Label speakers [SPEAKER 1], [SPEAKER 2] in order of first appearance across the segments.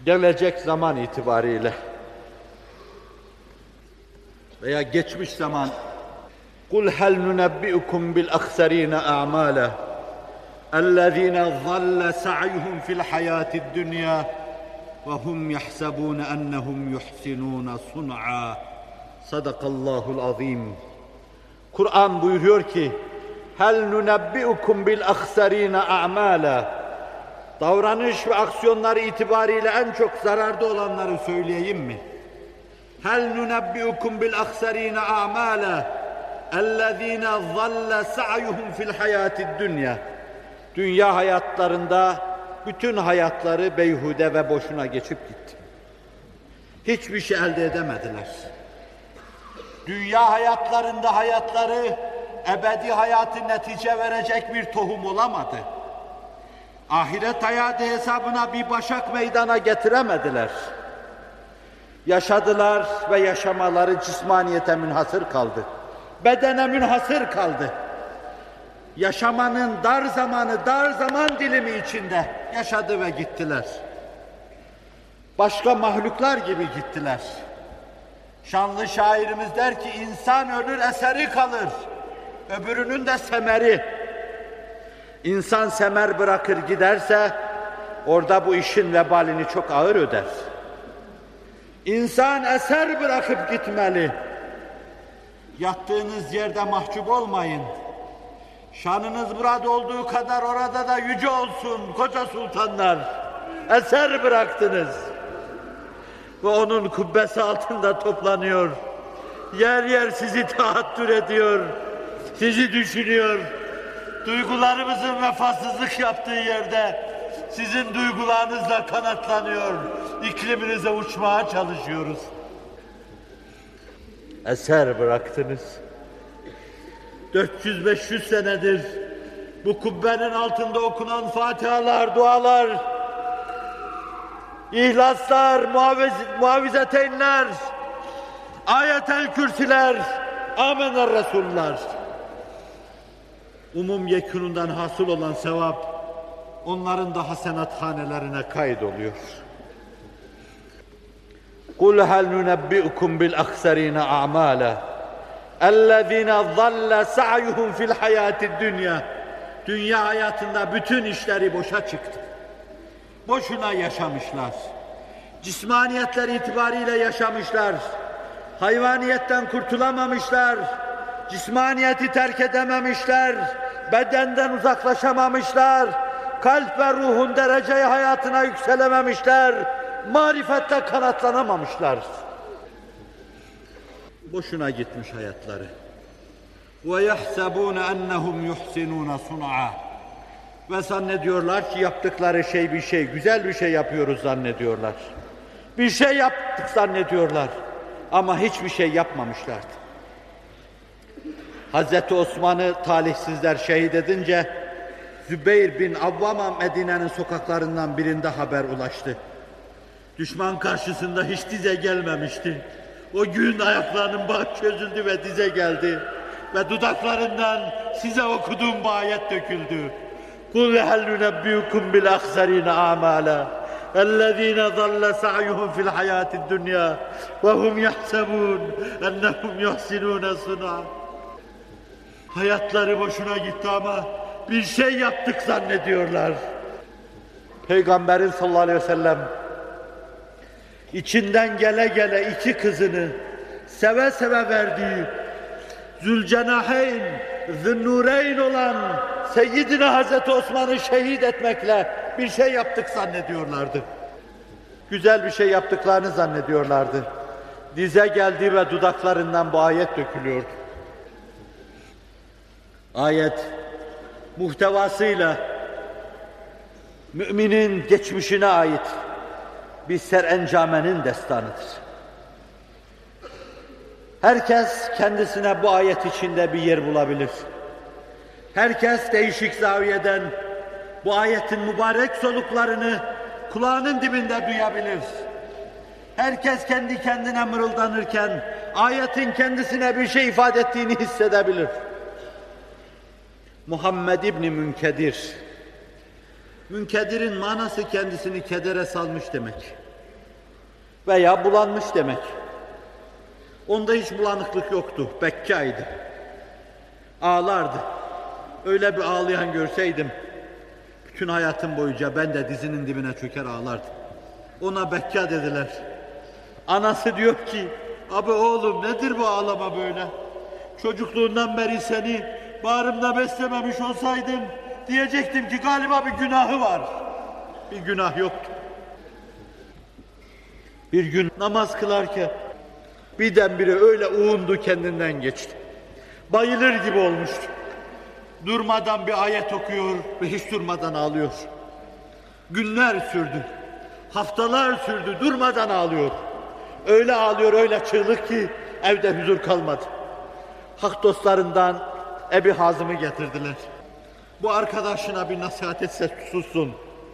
[SPEAKER 1] gelecek zaman itibariyle veya geçmiş zaman قُلْ هَلْ نُنَبِّئُكُمْ بِالْأَخْسَرِينَ أَعْمَالًا الَّذ۪ينَ ظَلَّ سَعْيُهُمْ فِي الْحَيَاةِ الدُّنْيَا وَهُمْ يَحْسَبُونَ أَنَّهُمْ يُحْسِنُونَ صُنْعًا Sadakallahul azim. Kur'an buyuruyor ki هَلْ نُنَبِّئُكُمْ بِالْأَخْسَر۪ينَ أَعْمَالًا Davranış ve aksiyonları itibariyle en çok zararda olanları söyleyeyim mi? هَلْ نُنَبِّئُكُمْ بِالْأَخْسَر۪ينَ أَعْمَالًا اَلَّذ۪ينَ ظَلَّ سَعْيُهُمْ فِي الْحَيَاةِ الدُّنْيَا Dünya hayatlarında bütün hayatları beyhude ve boşuna geçip gitti. Hiçbir şey elde edemediler. Dünya hayatlarında hayatları ebedi hayatı netice verecek bir tohum olamadı. Ahiret hayatı hesabına bir başak meydana getiremediler. Yaşadılar ve yaşamaları cismaniyete münhasır kaldı. Bedene münhasır kaldı. Yaşamanın dar zaman dilimi içinde yaşadı ve gittiler. Başka mahluklar gibi gittiler. Şanlı şairimiz der ki, insan ölür eseri kalır, öbürünün de semeri. İnsan semer bırakır giderse, orada bu işin vebalini çok ağır öder. İnsan eser bırakıp gitmeli. Yattığınız yerde mahcup olmayın. Şanınız burada olduğu kadar orada da yüce olsun koca sultanlar. Eser bıraktınız. Ve onun kubbesi altında toplanıyor. Yer yer sizi tahattür ediyor. Sizi düşünüyor. Duygularımızın vefasızlık yaptığı yerde sizin duygularınızla kanatlanıyor. İkliminize uçmaya çalışıyoruz. Eser bıraktınız. 400-500 senedir bu kubbenin altında okunan fatihalar, dualar, İhlaslar, muavizeteynler, ayetel kürsiler, amener resullar. Yekunundan hasıl olan sevap, onların da hasenathanelerine kaydoluyor. قُلْ هَلْ نُنَبِّئُكُمْ بِالْأَخْسَر۪ينَ أَعْمَالًا اَلَّذ۪ينَ ظَلَّ سَعْيُهُمْ فِي الْحَيَاةِ الدُّنْيَا Dünya hayatında bütün işleri boşa çıktı. Boşuna yaşamışlar. Cismaniyetler itibariyle yaşamışlar. Hayvaniyetten kurtulamamışlar. Cismaniyeti terk edememişler. Bedenden uzaklaşamamışlar. Kalp ve ruhun derece hayatına yükselememişler. Marifette kanatlanamamışlar. Boşuna gitmiş hayatları. وَيَحْسَبُونَ أَنَّهُمْ يُحْسِنُونَ صُنْعًا Ve zannediyorlar ki yaptıkları şey bir şey, güzel bir şey yapıyoruz zannediyorlar. Bir şey yaptık zannediyorlar. Ama hiçbir şey yapmamışlardı. Hazreti Osman'ı talihsizler şehit edince, Zübeyir bin Avvam'a Medine'nin sokaklarından birinde haber ulaştı. Düşman karşısında hiç dize gelmemişti. O gün ayaklarının bağı çözüldü ve dize geldi. Ve dudaklarından size okuduğum bu ayet döküldü. قُلْ هَلْ نُنَبِّئُكُمْ بِالْأَخْسَر۪ينَ أَعْمَالًا اَلَّذ۪ينَ ظَلَّ سَعْيُهُمْ فِي الْحَيَاةِ الدُّنْيَا وَهُمْ يَحْسَبُونَ اَنَّهُمْ يُحْسِنُونَ صُنْعًا Hayatları boşuna gitti ama bir şey yaptık zannediyorlar. Peygamberin sallallahu aleyhi ve sellem içinden gele gele iki kızını seve seve verdiği Zülcenaheyn, Zünnureyn olan Seyyidina Hazreti Osman'ı şehit etmekle bir şey yaptık zannediyorlardı. Güzel bir şey yaptıklarını zannediyorlardı. Dize geldi ve dudaklarından bu ayet dökülüyordu. Ayet muhtevasıyla müminin geçmişine ait bir serencamenin destanıdır. Herkes kendisine bu ayet içinde bir yer bulabilir. Herkes değişik zaviyeden bu ayetin mübarek soluklarını kulağının dibinde duyabilir. Herkes kendi kendine mırıldanırken ayetin kendisine bir şey ifade ettiğini hissedebilir. Muhammed İbni Münkedir. Münkedir'in manası kendisini kedere salmış demek. veya bulanmış demek. Onda hiç bulanıklık yoktu, bekkaydı. Ağlardı. Öyle bir ağlayan görseydim, bütün hayatım boyunca ben de dizinin dibine çöker ağlardım. Ona bekka dediler. Anası diyor ki, abi oğlum nedir bu ağlama böyle? Çocukluğundan beri seni bağrımda beslememiş olsaydım, diyecektim ki galiba bir günahı var. Bir günah yoktu. Bir gün namaz kılarken birdenbire öyle uğundu, kendinden geçti. Bayılır gibi olmuştu. Durmadan bir ayet okuyor ve hiç durmadan ağlıyor. Günler sürdü, haftalar sürdü, durmadan ağlıyor. Öyle ağlıyor, öyle çığlık ki evde huzur kalmadı. Hak dostlarından Ebi Hazım'ı getirdiler. Bu arkadaşına bir nasihat etse sussun.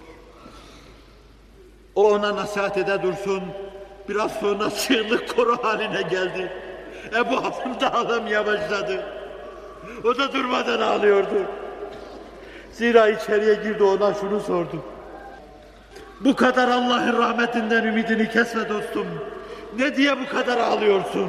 [SPEAKER 1] O ona nasihat ede dursun. Biraz sonra çığlık koro haline geldi. Ebu Hazım da ağlamaya başladı. O da durmadan ağlıyordu. Zira içeriye girdi, ona şunu sordu. Bu kadar Allah'ın rahmetinden ümidini kesme dostum. Ne diye bu kadar ağlıyorsun?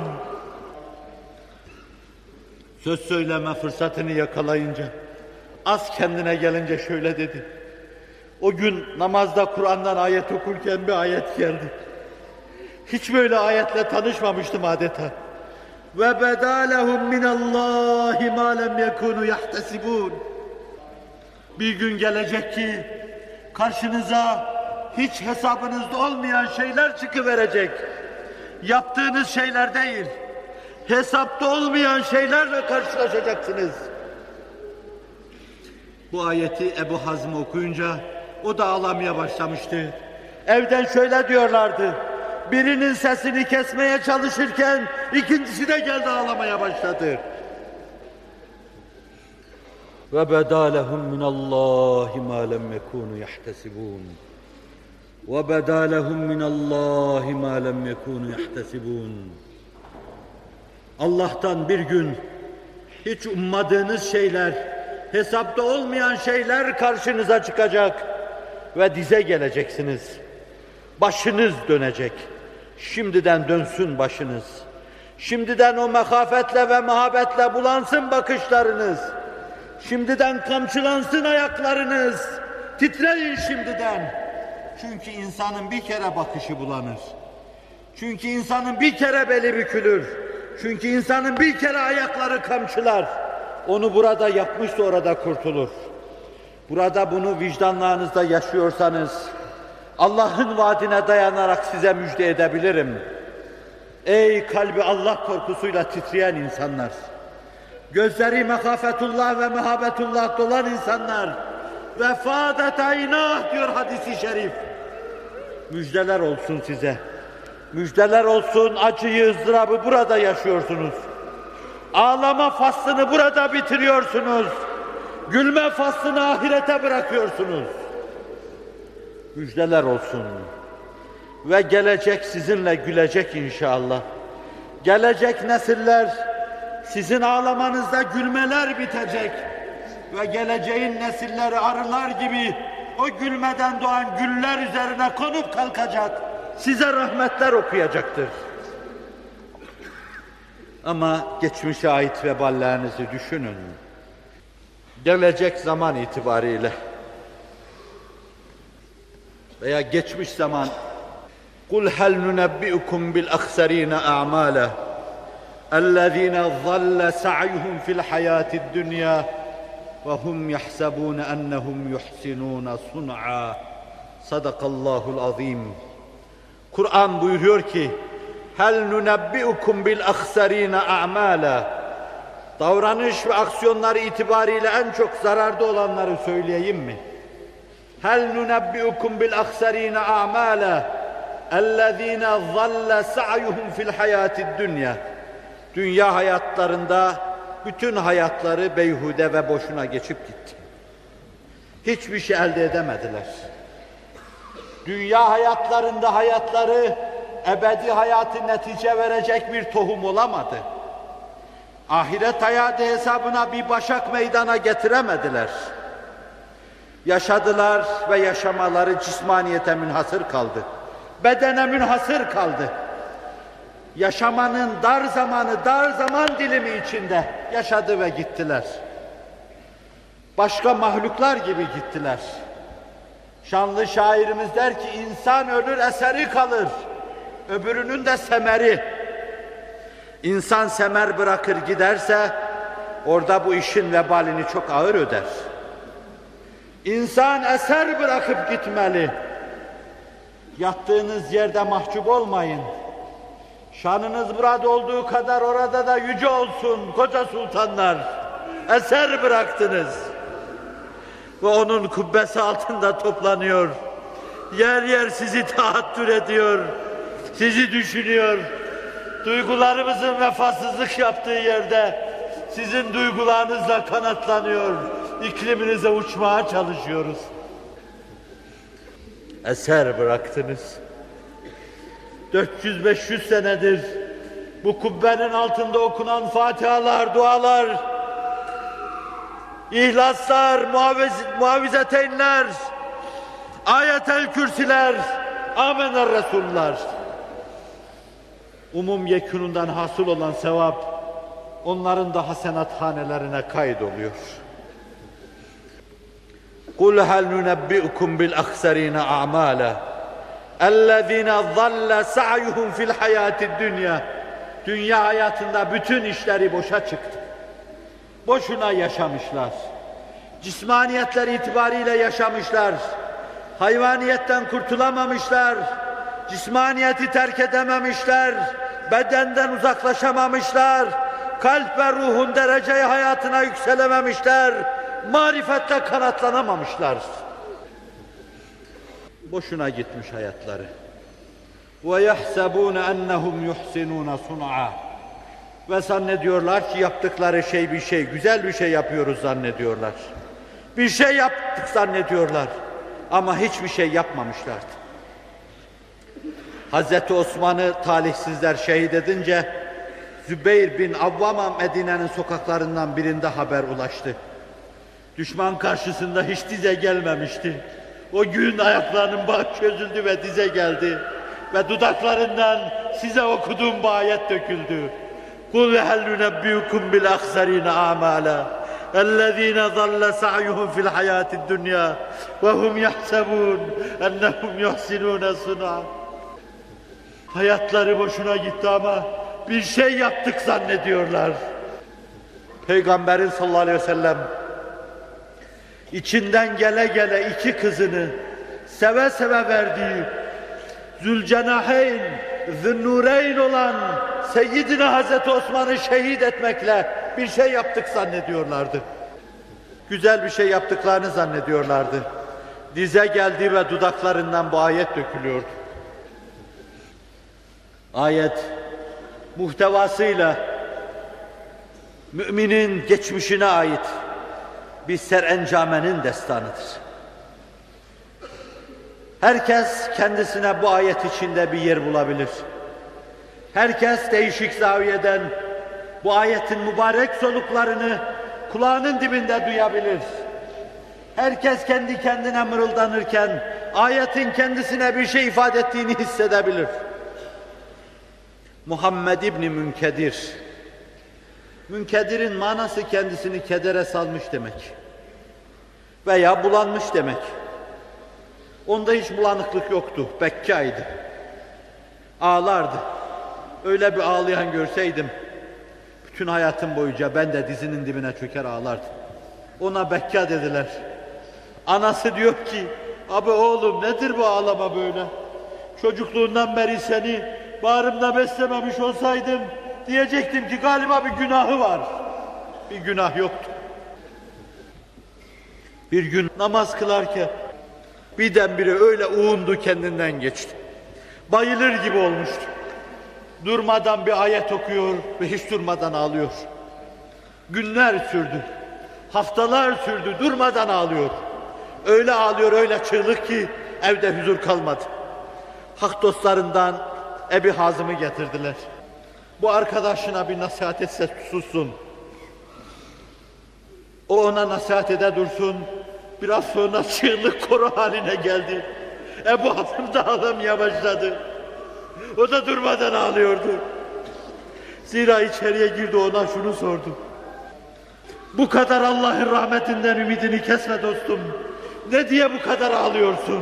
[SPEAKER 1] Söz söyleme fırsatını yakalayınca, az kendine gelince şöyle dedi. O gün namazda Kur'an'dan ayet okurken bir ayet geldi. Hiç böyle ayetle tanışmamıştım adeta. Ve bedalehum minallahi ma lem yekunu yahtesibun. Bir gün gelecek ki karşınıza hiç hesabınızda olmayan şeyler çıkıverecek. Yaptığınız şeyler değil, hesapta olmayan şeylerle karşılaşacaksınız. Bu ayeti Ebu Hazm okuyunca o da ağlamaya başlamıştı. Evden şöyle diyorlardı. Birinin sesini kesmeye çalışırken ikincisi de geldi, ağlamaya başladı. Ve bedalehum minallahi ma lem yekunu yahtesibun. Ve bedalehum minallahi ma lem yekunu yahtesibun. Allah'tan bir gün hiç ummadığınız şeyler, hesapta olmayan şeyler karşınıza çıkacak ve dize geleceksiniz. Başınız dönecek. Şimdiden dönsün başınız. Şimdiden o mehafetle ve muhabbetle bulansın bakışlarınız. Şimdiden kamçılansın ayaklarınız. Titreyin şimdiden. Çünkü insanın bir kere bakışı bulanır. Çünkü insanın bir kere beli bükülür. Çünkü insanın bir kere ayakları kamçılar. Onu burada yapmışsa orada kurtulur. Burada bunu vicdanlarınızda yaşıyorsanız, Allah'ın vaadine dayanarak size müjde edebilirim. Ey kalbi Allah korkusuyla titreyen insanlar, gözleri mehafetullah ve mehabetullah dolan insanlar, ve fâdet aynâh diyor hadis-i şerif. Müjdeler olsun size. Müjdeler olsun, acıyı, ızdırabı burada yaşıyorsunuz. Ağlama faslını burada bitiriyorsunuz. Gülme faslını ahirete bırakıyorsunuz. Müjdeler olsun. Ve gelecek sizinle gülecek inşallah. Gelecek nesiller sizin ağlamanızda gülmeler bitecek. Ve geleceğin nesilleri arılar gibi o gülmeden doğan güller üzerine konup kalkacak. Size rahmetler okuyacaktır. Ama geçmişe ait veballerinizi düşünün. Gelecek zaman itibariyle veya geçmiş zaman, قُلْ هَلْ نُنَبِّئُكُمْ بِالْأَخْسَرِينَ أَعْمَالًا الَّذ۪ينَ ظَلَّ سَعْيُهُمْ فِي الْحَيَاةِ الدُّنْيَا وَهُمْ يَحْسَبُونَ أَنَّهُمْ يُحْسِنُونَ صُنْعًا Sadakallahul azim. Kur'an buyuruyor ki, هَلْ نُنَبِّئُكُمْ بِالْأَخْسَر۪ينَ أَعْمَالًا Davranış ve aksiyonları itibariyle en çok zararda olanları söyleyeyim mi? هَلْ نُنَبِّئُكُمْ بِالْأَخْسَر۪ينَ أَعْمَالًا اَلَّذ۪ينَ ظَلَّ سَعْيُهُمْ فِي الْحَيَاةِ الدُّنْيَا Dünya hayatlarında bütün hayatları beyhude ve boşuna geçip gitti. Hiçbir şey elde edemediler. Dünya hayatlarında hayatları ebedi hayatı netice verecek bir tohum olamadı. Ahiret hayatı hesabına bir başak meydana getiremediler. Yaşadılar ve yaşamaları cismaniyete münhasır kaldı. bedene münhasır kaldı. Yaşamanın dar zamanı, dar zaman dilimi içinde yaşadı ve gittiler. Başka mahluklar gibi gittiler. Şanlı şairimiz der ki, insan ölür eseri kalır, öbürünün de semeri. İnsan semer bırakır giderse, orada bu işin vebalini çok ağır öder. İnsan eser bırakıp gitmeli. Yattığınız yerde mahcup olmayın. Şanınız burada olduğu kadar orada da yüce olsun koca sultanlar. Eser bıraktınız. Ve onun kubbesi altında toplanıyor. Yer yer sizi tahattür ediyor. Sizi düşünüyor. Duygularımızın vefasızlık yaptığı yerde sizin duygularınızla kanatlanıyor. İkliminize uçmaya çalışıyoruz. Eser bıraktınız. 400-500 senedir bu kubbenin altında okunan fatihalar, dualar, İhlaslar, muavizeteynler, ayetel kürsiler, amener resuller. Umum yekunundan hasıl olan sevap, onların da hasenathanelerine kaydoluyor. قُلْ هَلْ نُنَبِّئُكُمْ بِالْأَخْسَرِينَ أَعْمَالًا اَلَّذ۪ينَ ظَلَّ سَعْيُهُمْ فِي الْحَيَاةِ الدُّنْيَا. Dünya hayatında bütün işleri boşa çıktı. Boşuna yaşamışlar. Cismaniyetler itibariyle yaşamışlar. Hayvaniyetten kurtulamamışlar. Cismaniyeti terk edememişler. Bedenden uzaklaşamamışlar. Kalp ve ruhun dereceyi hayatına yükselememişler. Marifetle kanatlanamamışlar. Boşuna gitmiş hayatları. وَيَحْسَبُونَ أَنَّهُمْ يُحْسِنُونَ صُنْعًا. Ve zannediyorlar ki yaptıkları şey bir şey, güzel bir şey yapıyoruz zannediyorlar. Bir şey yaptık zannediyorlar. Ama hiçbir şey yapmamışlardı. Hazreti Osman'ı talihsizler şehit edince, Zübeyir bin Avvam'a Medine'nin sokaklarından birinde haber ulaştı. Düşman karşısında hiç dize gelmemişti. O gün ayaklarının bağı çözüldü ve dize geldi. Ve dudaklarından size okuduğum bu ayet döküldü. قُلْ هَلْ نُنَبِّئُكُمْ بِالْأَخْسَرِينَ أَعْمَالًا الَّذ۪ينَ ضَلَّ سَعْيُهُمْ فِي الْحَيَاةِ الدُّنْيَا وَهُمْ يَحْسَبُونَ اَنَّهُمْ يُحْسِنُونَ صُنْعًا. Hayatları boşuna gitti ama bir şey yaptık zannediyorlar. Peygamberin sallallahu aleyhi ve sellem içinden gele gele iki kızını seve seve verdiği Zülcenaheyn, Zünnureyn olan Seyyidina Hazreti Osman'ı şehit etmekle bir şey yaptık zannediyorlardı. Güzel bir şey yaptıklarını zannediyorlardı. Dize geldi ve dudaklarından bu ayet dökülüyordu. Ayet muhtevasıyla müminin geçmişine ait bir serencamenin destanıdır. Herkes kendisine bu ayet içinde bir yer bulabilir. Herkes değişik zaviyeden bu ayetin mübarek soluklarını kulağının dibinde duyabilir. Herkes kendi kendine mırıldanırken ayetin kendisine bir şey ifade ettiğini hissedebilir. Muhammed İbni Münkedir. Münkedir'in manası kendisini kedere salmış demek. Veya bulanmış demek. Onda hiç bulanıklık yoktu, bekkâydı. Ağlardı. Öyle bir ağlayan görseydim, bütün hayatım boyunca ben de dizinin dibine çöker ağlardım. Ona bekka dediler. Anası diyor ki, abi oğlum nedir bu ağlama böyle? Çocukluğundan beri seni bağrımda beslememiş olsaydım, diyecektim ki galiba bir günahı var. Bir günah yoktu. Bir gün namaz kılarken, birdenbire öyle uğundu kendinden geçti. Bayılır gibi olmuştu. Durmadan bir ayet okuyor ve hiç durmadan ağlıyor. Günler sürdü, haftalar sürdü, durmadan ağlıyor. Öyle ağlıyor, öyle çığlık ki evde huzur kalmadı. Hak dostlarından Ebi Hazım'ı getirdiler. Bu arkadaşına bir nasihat etse sussun. O ona nasihat ede dursun. Biraz sonra çığlık koro haline geldi. Ebu Hazım da ağlamaya başladı. O da durmadan ağlıyordu. Zira içeriye girdi, ona şunu sordu. Bu kadar Allah'ın rahmetinden ümidini kesme dostum. Ne diye bu kadar ağlıyorsun?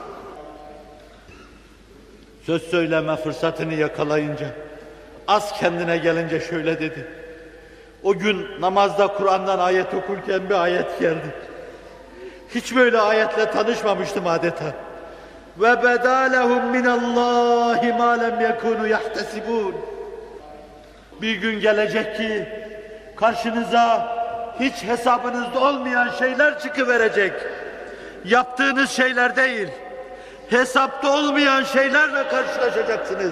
[SPEAKER 1] Söz söyleme fırsatını yakalayınca, az kendine gelince şöyle dedi. O gün namazda Kur'an'dan ayet okurken bir ayet geldi. Hiç böyle ayetle tanışmamıştım adeta. Ve bedalehum minallahi ma lem yekunu yahtesibun. Bir gün gelecek ki karşınıza hiç hesabınızda olmayan şeyler çıkıverecek. Yaptığınız şeyler değil, hesapta olmayan şeylerle karşılaşacaksınız.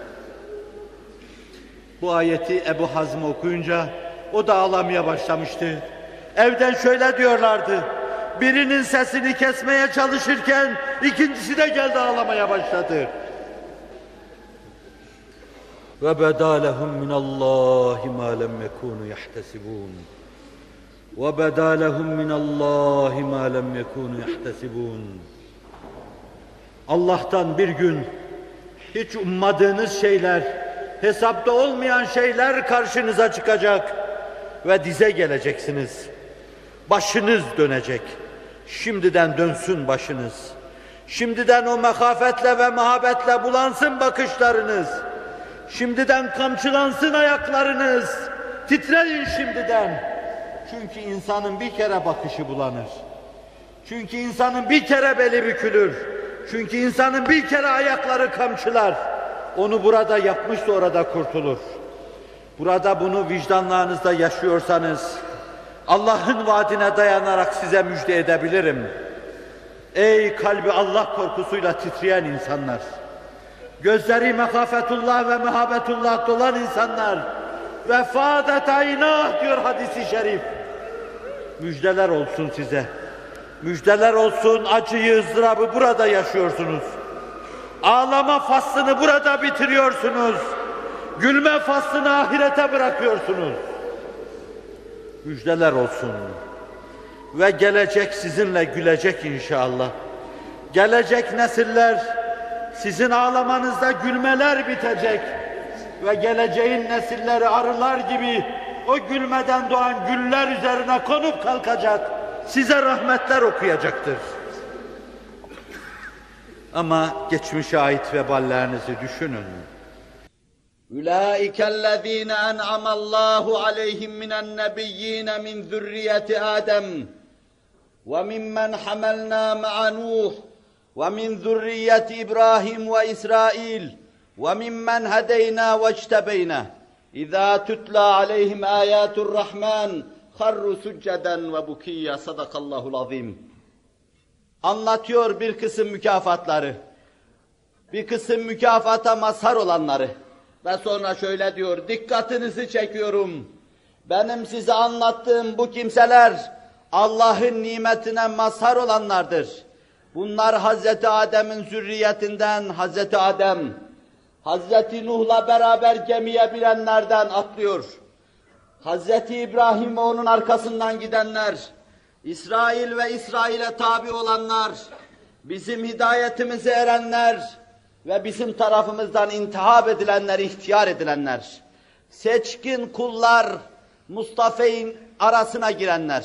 [SPEAKER 1] Bu ayeti Ebu Hazm okuyunca o da ağlamaya başlamıştı. Evden şöyle diyorlardı. Birinin sesini kesmeye çalışırken ikincisi de geldi ağlamaya başladı. Ve bedalehum minallahi ma lem yekunu yahtesibun. Ve bedalehum minallahi ma lem yekunu yahtesibun. Allah'tan bir gün hiç ummadığınız şeyler, hesapta olmayan şeyler karşınıza çıkacak ve dize geleceksiniz. Başınız dönecek. Şimdiden dönsün başınız. Şimdiden o mehafetle ve muhabbetle bulansın bakışlarınız. Şimdiden kamçılansın ayaklarınız. Titreyin şimdiden. Çünkü insanın bir kere bakışı bulanır. Çünkü insanın bir kere beli bükülür. Çünkü insanın bir kere ayakları kamçılar. Onu burada yapmışsa orada kurtulur. Burada bunu vicdanlarınızda yaşıyorsanız, Allah'ın vaadine dayanarak size müjde edebilirim. Ey kalbi Allah korkusuyla titreyen insanlar, gözleri mehafetullah ve mehabetullah dolan insanlar, ve fâdet aynâh diyor hadis-i şerif. Müjdeler olsun size. Müjdeler olsun, acıyı, ızdırabı burada yaşıyorsunuz. Ağlama faslını burada bitiriyorsunuz. Gülme faslını ahirete bırakıyorsunuz. Müjdeler olsun. Ve gelecek sizinle gülecek inşallah. Gelecek nesiller sizin ağlamanızda gülmeler bitecek. Ve geleceğin nesilleri arılar gibi o gülmeden doğan güller üzerine konup kalkacak. Size rahmetler okuyacaktır. Ama geçmişe ait veballerinizi düşünün.
[SPEAKER 2] أولئك الذين أنعم الله عليهم من النبيين من ذرية آدم وممن حملنا مع نوح ومن ذرية إبراهيم وإسرائيل وممن هدينا واجتبينا إذا تتلى عليهم آيات الرحمن خروا سجدا وبكيا صدق الله العظيم. Anlatıyor bir kısım mükafatları, bir kısım mükafata mazhar olanları. Ve sonra şöyle diyor, dikkatinizi çekiyorum. Benim size anlattığım bu kimseler Allah'ın nimetine mazhar olanlardır. Bunlar Hazreti Adem'in zürriyetinden Hazreti Adem, Hazreti Nuh'la beraber gemiye binenlerden atlıyor. Hazreti İbrahim ve onun arkasından gidenler, İsrail ve İsrail'e tabi olanlar, bizim hidayetimize erenler, ve bizim tarafımızdan intihab edilenler, ihtiyar edilenler, seçkin kullar, Mustafa'nın arasına girenler,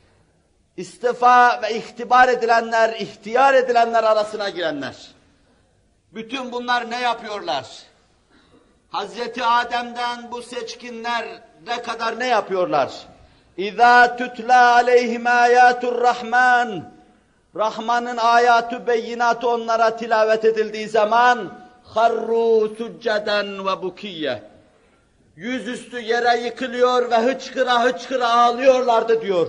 [SPEAKER 2] istifa ve ihtibar edilenler, ihtiyar edilenler arasına girenler. Bütün bunlar ne yapıyorlar? Hazreti Adem'den bu seçkinler ne kadar ne yapıyorlar? İzâ tutla aleyhim âyâtur rahman. Rahman'ın ayatı beyinatı onlara tilavet edildiği zaman harru succeden ve bukiyye. Yüzüstü yere yıkılıyor ve hıçkıra hıçkıra ağlıyorlardı diyor.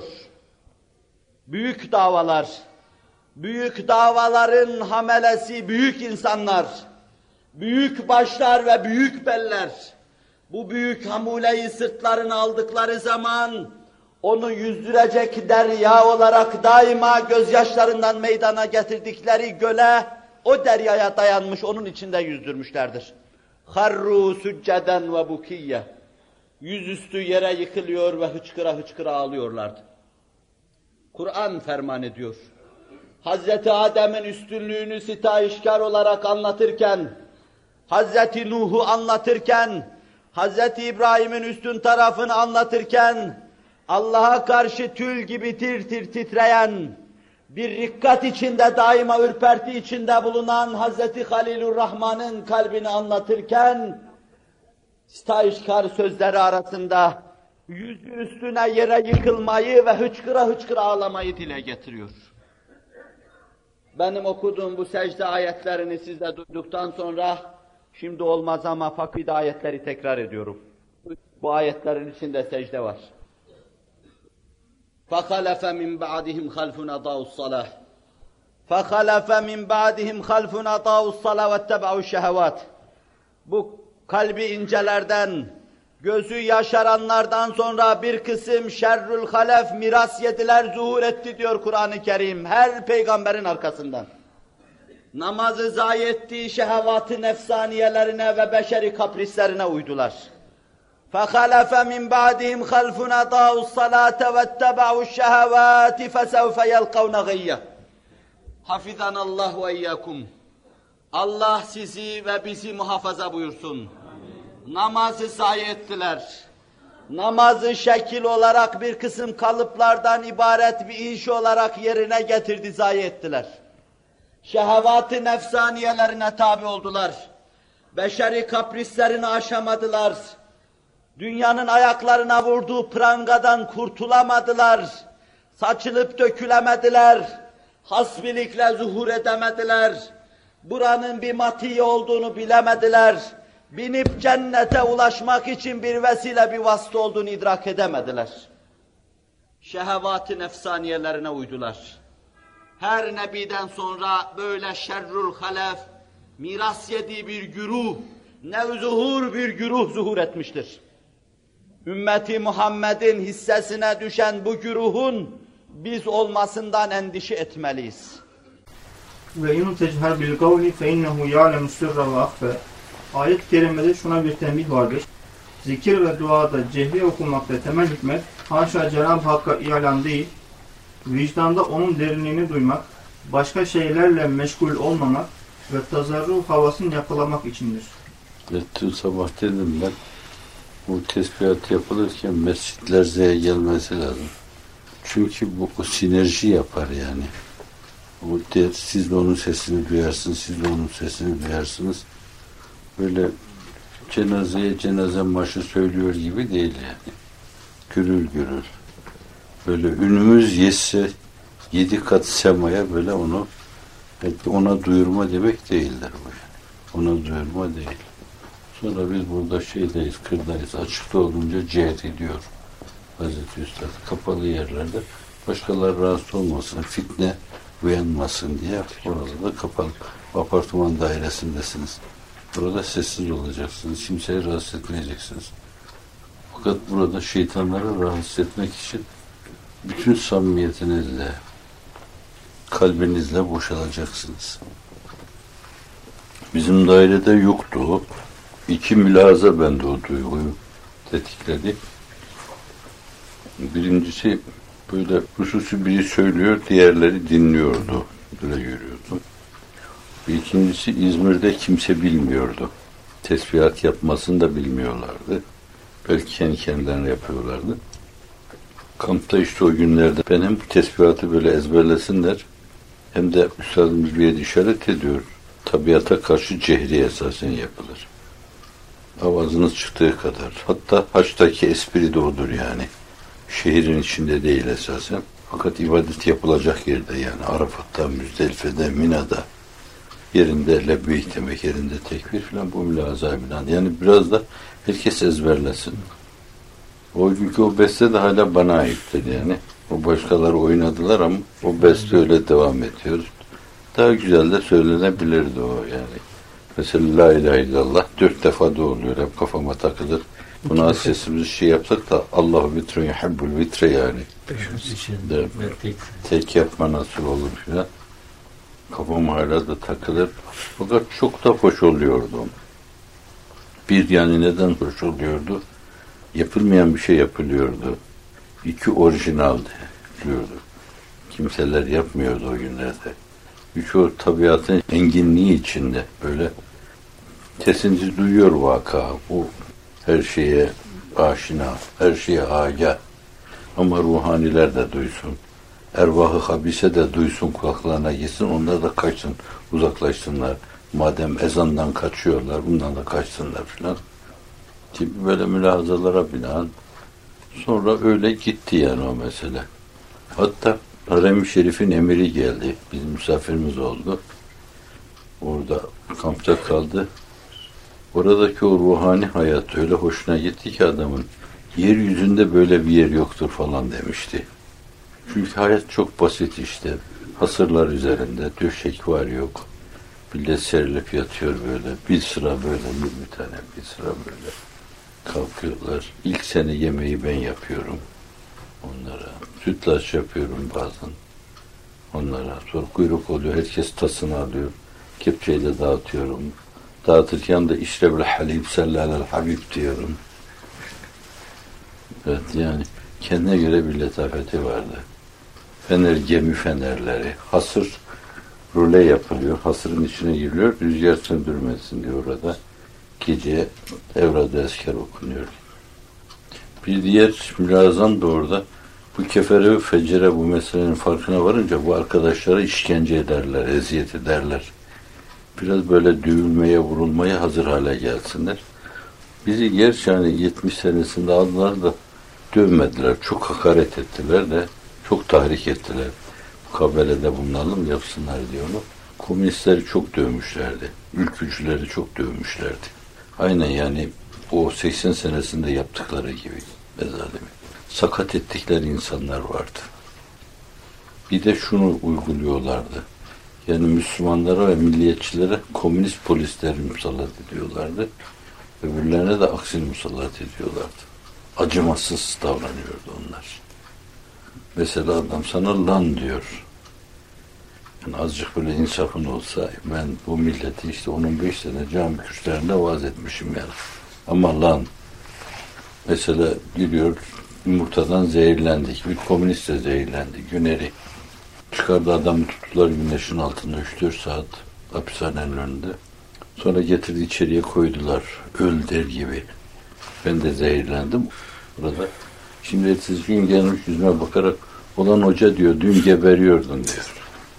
[SPEAKER 2] Büyük davalar, büyük davaların hamelesi büyük insanlar, büyük başlar ve büyük beller. Bu büyük hamuleyi sırtlarına aldıkları zaman onu yüzdürecek derya olarak daima gözyaşlarından meydana getirdikleri göle, o deryaya dayanmış, onun içinde yüzdürmüşlerdir. Harru succeden ve bukiyye. Yüzüstü yere yıkılıyor ve hıçkıra hıçkıra ağlıyorlardı. Kur'an ferman ediyor. Hazreti Adem'in üstünlüğünü sitayişkar olarak anlatırken, Hazreti Nuh'u anlatırken, Hazreti İbrahim'in üstün tarafını anlatırken, Allah'a karşı tül gibi tir tir titreyen, bir rikkat içinde, daima ürperti içinde bulunan Hazreti Halilurrahman'ın kalbini anlatırken, sitayişkar sözleri arasında yüzü üstüne yere yıkılmayı ve hıçkıra hıçkıra ağlamayı dile getiriyor. Benim okuduğum bu secde ayetlerini siz de duyduktan sonra, şimdi olmaz ama fakir ayetleri tekrar ediyorum. Bu ayetlerin içinde secde var. فَخَلَفَ مِنْ بَعْدِهِمْ خَلْفٌ أَضَاعُوا الصَّلَاةَ فَخَلَفَ مِنْ بَعْدِهِمْ خَلْفٌ أَضَاعُوا الصَّلَاةَ وَاتَّبَعُوا الشَّهَوَاتِ Bu kalbi incelerden, gözü yaşaranlardan sonra bir kısım şerrül halef, miras yediler, zuhur etti diyor Kur'an-ı Kerim, her peygamberin arkasından. Namazı zayi ettiği şehvat-ı nefsaniyelerine ve beşeri kaprislerine uydular. فَخَلَفَ مِنْ بَعْدِهِمْ خَلْفٌ أَضَاعُوا الصَّلَاةَ وَاتَّبَعُوا الشَّهَوَاتِ فَسَوْفَ يَلْقَوْنَ غَيَّةً حَفِظَنَا اللّٰهُ وَاِيَّاكُمْ Allah sizi ve bizi muhafaza buyursun. Namazı zayi ettiler. Namazı şekil olarak bir kısım kalıplardan ibaret bir iş olarak yerine getirdi, zayi ettiler. Şehvat-ı nefsaniyelerine tabi oldular. Beşeri kaprislerini aşamadılar. Dünyanın ayaklarına vurduğu prangadan kurtulamadılar. Saçılıp dökülemediler. Hasbilikle zuhur edemediler. Buranın bir matiye olduğunu bilemediler. Binip cennete ulaşmak için bir vesile, bir vasıta olduğunu idrak edemediler. Şehvat-ı nefsaniyelerine uydular. Her nebiden sonra böyle şerrül halef, miras yediği bir güruh, nevzuhur bir güruh zuhur etmiştir. Ümmeti Muhammed'in hissesine düşen bu güruhun biz olmasından endişe etmeliyiz.
[SPEAKER 3] Ve in techhar bil kavli fe innehu ya'lemu sirra ve ahfa. Ayet-i kerimede şuna bir tembih vardır. Zikir ve duada cehri okumakta temel hikmet, haşa Cenab-ı Hakk'a ilan değil, vicdanda onun derinliğini duymak, başka şeylerle meşgul olmamak ve tazarruh havasını yakalamak içindir.
[SPEAKER 4] Dün sabah dedim ben, bu tesbihat yapılırken mescitler gelmesi lazım. Çünkü bu sinerji yapar yani. Siz de onun sesini duyarsınız, siz de onun sesini duyarsınız. Böyle cenaze marşı söylüyor gibi değil yani. Gürül gürül. Böyle ünümüz yetse 7 kat semaya böyle onu ona duyurma demek değildir bu yani. Ona duyurma değil. Sonra biz burada şeydeyiz, kırdayız. Açıkta olunca cihad ediyor Hazreti Üstad. Kapalı yerlerde başkaları rahatsız olmasın, fitne uyanmasın diye orada da kapalı. Apartman dairesindesiniz. Burada sessiz olacaksınız. Kimseyi rahatsız etmeyeceksiniz. Fakat burada şeytanları rahatsız etmek için bütün samimiyetinizle, kalbinizle boşalacaksınız. Bizim dairede yoktu o. 2 mülahaza bende o duyguyu tetikledi. Birincisi böyle hususi biri söylüyor, diğerleri dinliyordu. Böyle yürüyordu. İkincisi İzmir'de kimse bilmiyordu. Tesbihat yapmasını da bilmiyorlardı. Belki kendi kendilerine yapıyorlardı. Kampta işte o günlerde ben hem bu tesbihatı böyle ezberlesinler hem de üstadımız bir yere işaret ediyor. Tabiata karşı cehri esasen yapılır. Avazınız çıktığı kadar. Hatta haçtaki espri de odur yani. Şehrin içinde değil esasen. Fakat ibadet yapılacak yerde yani. Arafat'ta, Müzdelife'de, Mina'da. Yerinde lebbeyk demek, yerinde tekbir falan bu mülazayı bilen. Yani biraz da herkes ezberlesin. O günkü o beste de hala bana aittir yani. O başkaları oynadılar ama o beste öyle devam ediyor. Daha güzel de söylenebilirdi o yani. Mesela La ilahe illallah 4 defa da oluyor. Hep kafama takılır. Buna az sesimizi şey yapsak da Allahu vitrun yuhibbul vitre yani. Tek yapma nasıl olur filan. Kafam hala da takılır. Fakat çok da hoş oluyordu. Bir yani neden hoş oluyordu? Yapılmayan bir şey yapılıyordu. 2 orijinal diyordu. kimseler yapmıyordu o günlerde. Birçoğu tabiatın enginliği içinde böyle kesinti duyuyor vaka. Bu her şeye aşina, her şeye agah. Ama ruhaniler de duysun. Ervah-ı habise de duysun, kulaklarına gitsin. Onlar da kaçsın, uzaklaşsınlar. Madem ezandan kaçıyorlar, bundan da kaçsınlar filan. Gibi böyle mülahazalara binaen sonra öyle gitti yani o mesele. Hatta Harem-i Şerif'in emiri geldi. Bizim misafirimiz oldu. Orada kampta kaldı. Oradaki o ruhani hayat öyle hoşuna gitti ki adamın. Yeryüzünde böyle bir yer yoktur falan demişti. Çünkü hayat çok basit işte. Hasırlar üzerinde döşek var yok. Millet serilip yatıyor böyle. Bir sıra böyle 20 tane bir sıra böyle. Kalkıyorlar. İlk sene yemeği ben yapıyorum onlara. Sütlaç yapıyorum bazen onlara. Sonra kuyruk oluyor. Herkes tasını alıyor. Kepçeyle dağıtıyorum. Dağıtırken de işrebil halib sellalel habib diyorum. Evet yani kendine göre bir letafeti vardı. Fener, gemi fenerleri. Hasır role yapılıyor. Hasırın içine giriliyor. Rüzgar söndürmesin diye orada. Gece evrad-ı esker okunuyor. Bir diğer mülazam da orada bu kefere ve fecere bu meselenin farkına varınca bu arkadaşlara işkence ederler, eziyet ederler. Biraz böyle dövülmeye, vurulmaya hazır hale gelsinler. Bizi gerçi hani 70 senesinde aldılar da dövmediler. Çok hakaret ettiler de çok tahrik ettiler. Mukabelede bulunalım yapsınlar diye onu. Komünistleri çok dövmüşlerdi. Ülkücüleri çok dövmüşlerdi. Aynen yani o 80 senesinde yaptıkları gibi mezalimi. Sakat ettikleri insanlar vardı. Bir de şunu uyguluyorlardı. Yani Müslümanlara ve milliyetçilere komünist polisler musallat ediyorlardı. Öbürlerine de aksini musallat ediyorlardı. Acımasız davranıyordu onlar. Mesela adam sana lan diyor. Yani azıcık böyle insafın olsa ben bu milleti işte 15 sene cami kürsülerinde vaaz etmişim yani. Ama lan mesela giriyor yumurtadan zehirlendik. Bir komünist de zehirlendi. Güneri. Çıkardı adamı tuttular güneşin altında 3-4 saat hapishanenin önünde. Sonra getirdi içeriye koydular. Öl der gibi. Ben de zehirlendim. Burada. Şimdi ertesi gün gelmiş yüzüme bakarak olan hoca diyor dün geberiyordun diyor.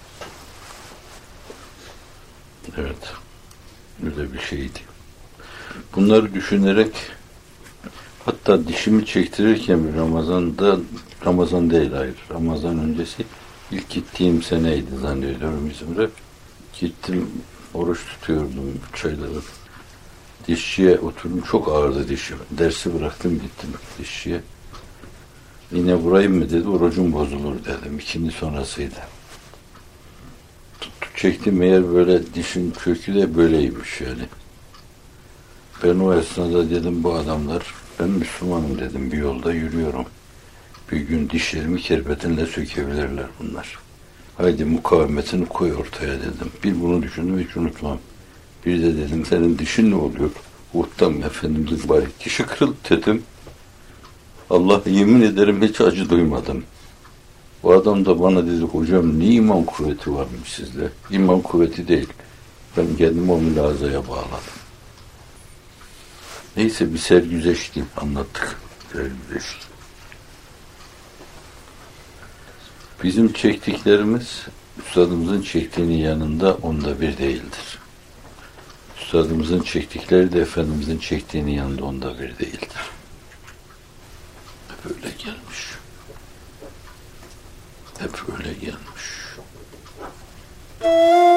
[SPEAKER 4] Evet. Öyle bir şeydi. Bunları düşünerek hatta dişimi çektirirken bir Ramazan'da Ramazan değil hayır. Ramazan öncesi ilk gittiğim seneydi zannediyorum İzmir'e. Gittim oruç tutuyordum 3 aydır. Dişçiye oturdum. Çok ağırdı dişim. Dersi bıraktım gittim dişçiye. Yine vurayım mı dedi. Orucum bozulur dedim. İkindi sonrasıydı. Tuttu çektim. Meğer böyle dişin kökü de böyleymiş yani. Ben o esnada dedim bu adamlar ben Müslümanım dedim. Bir yolda yürüyorum. Bir gün dişlerimi kerpetinle sökebilirler bunlar. Haydi mukavemetini koy ortaya dedim. Bir bunu düşündüm hiç unutmam. Bir de dedim senin dişin ne oluyor? Uhtam Efendimiz mübarek dişi kırıldı dedim. Allah yemin ederim hiç acı duymadım. O adam da bana dedi hocam ne iman kuvveti varmış sizde? İman kuvveti değil. Ben kendimi o mülazaya bağladım. Neyse bir sergüzeşti anlattık. Sergüzeşti. Bizim çektiklerimiz üstadımızın çektiğinin yanında 1/10 değildir. Üstadımızın çektikleri de Efendimizin çektiğinin yanında 1/10 değildir. Hep öyle gelmiş. Hep öyle gelmiş.